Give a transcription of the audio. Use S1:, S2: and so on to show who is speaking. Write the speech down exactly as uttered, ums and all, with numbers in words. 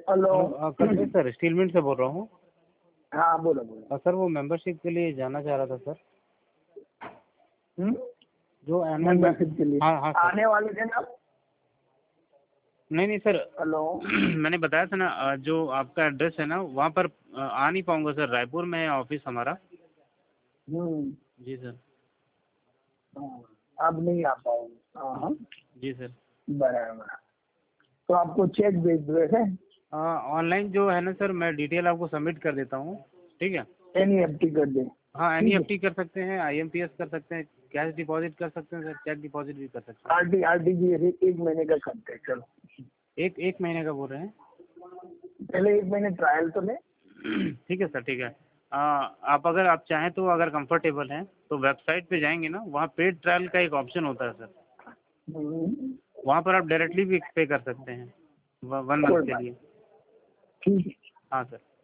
S1: Hello.
S2: Hello Kapil sir, steel mill से बोल रहा हूँ।
S1: हाँ बोलो बोलो।
S2: सर वो मेंबरशिप के लिए जाना चाह रहा था सर।
S1: हम्म
S2: जो एनुअल
S1: मेंबरशिप के लिए
S2: हाँ हाँ सर।
S1: आने वाले दिन आप।
S2: नहीं नहीं सर।
S1: हेलो।
S2: मैंने बताया था ना, अ, जो आपका एड्रेस है ना वहाँ पर अ, आ नहीं पाऊँगा सर। रायपुर में है ऑफिस हमारा।
S1: हम्म
S2: जी सर।
S1: हाँ, अब नहीं आ पाओगे। हाँ हाँ
S2: जी सर।
S1: बराबर। तो आपको चेक भेज दो है।
S2: ऑनलाइन जो है ना सर, मैं डिटेल आपको सबमिट कर देता हूँ। ठीक है।
S1: एनईएफटी कर दे।
S2: हाँ,
S1: ठीक है।
S2: एनईएफटी कर सकते हैं, आईएमपीएस कर सकते हैं, कैश डिपॉजिट कर सकते हैं सर, चेक डिपॉजिट भी कर सकते हैं।
S1: आरटी आरटीजीएस एक महीने का करते हैं। चलो
S2: एक एक महीने का बोल रहे हैं।
S1: पहले एक महीने ट्रायल तो ले।
S2: ठीक है सर, ठीक है। आ, आप अगर आप चाहें तो, अगर कंफर्टेबल हैं तो वेबसाइट पे जाएंगे ना, वहाँ पेड ट्रायल का एक ऑप्शन होता है सर।
S1: हम्म,
S2: वहाँ पर आप डायरेक्टली भी पे कर सकते हैं वन मंथ
S1: कोई
S2: के
S1: बात
S2: लिए।
S1: ठीक है।
S2: हाँ सर।